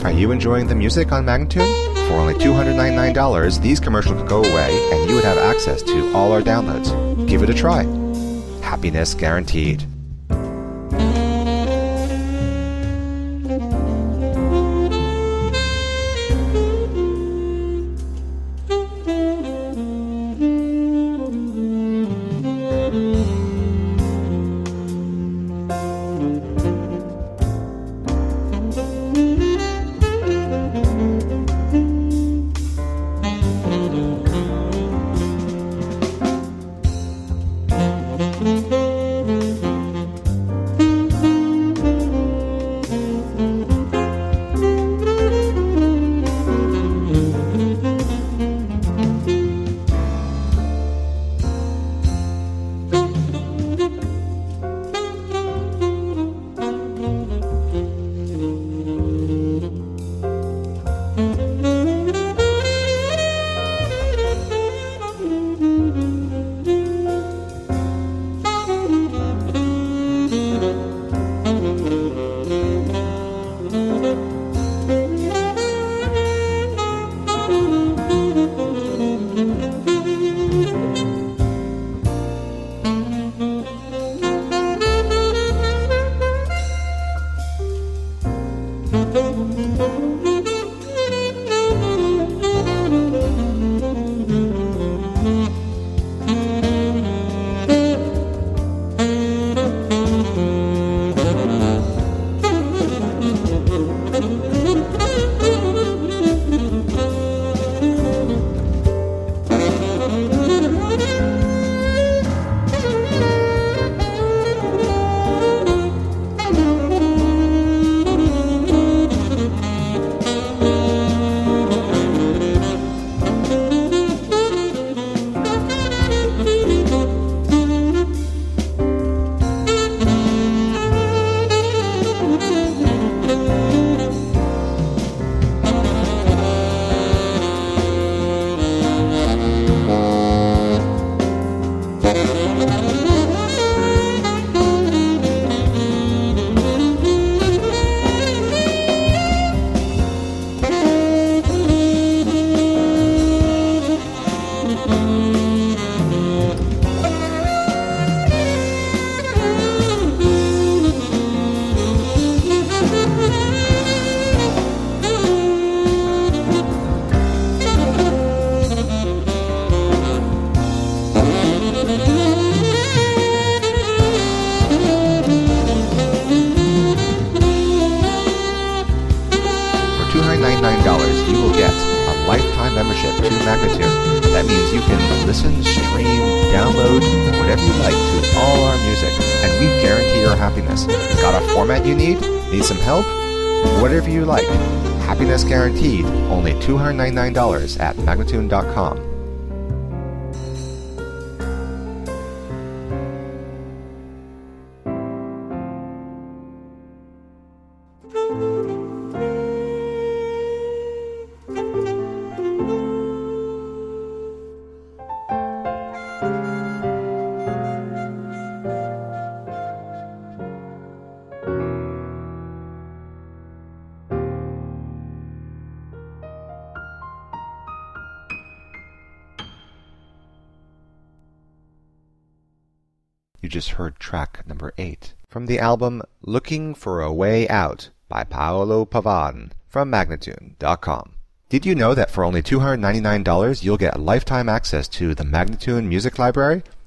Are you enjoying the music on Magnatune? For only $299, these commercials could go away and you would have access to all our downloads. Give it a try. Happiness guaranteed. $299, you will get a lifetime membership to Magnatune. That means you can listen, stream, download, whatever you like to all our music, and we guarantee your happiness. Got a format you need? Need some help? Whatever you like. Happiness guaranteed. Only $299 at Magnatune.com. You just heard track number 8 from the album Looking for a Way Out by Paolo Pavan from Magnatune.com. Did you know that for only $299 you'll get lifetime access to the Magnatune Music Library?